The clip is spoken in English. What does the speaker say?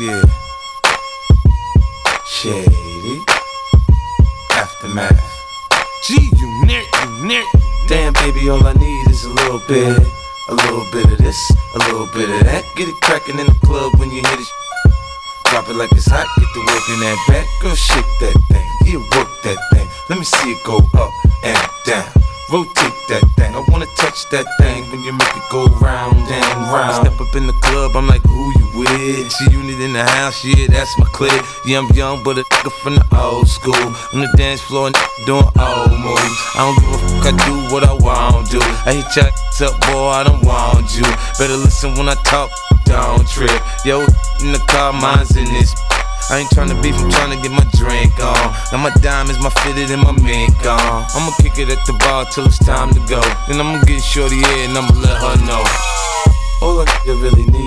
Yeah. Shady. Aftermath. G-Unit. Damn, baby, all I need is a little bit of this, a little bit of that. Get it crackin' in the club when you hit it. Drop it like it's hot, get to work in that back. Girl, shake that thing, yeah, work that thing. Let me see it go up and down. Rotate that thing, I wanna touch that thing when you make it go round and round. I step up in the club, I'm like, who you with? G-Unit in the house, yeah, that's my clique. Yeah, I'm young, but a nigga from the old school. On the dance floor, doing old moves. I don't give a fuck, I do what I want to. I hit your ass up, boy, I don't want you. Better listen when I talk, don't trip. Yo, in the car, mine's in this. I ain't tryna beef, I'm tryna get my drink on. Now my diamonds, my fitted, and my mink on. I'ma kick it at the bar till it's time to go. Then I'ma get shorty here and I'ma let her know. All I really need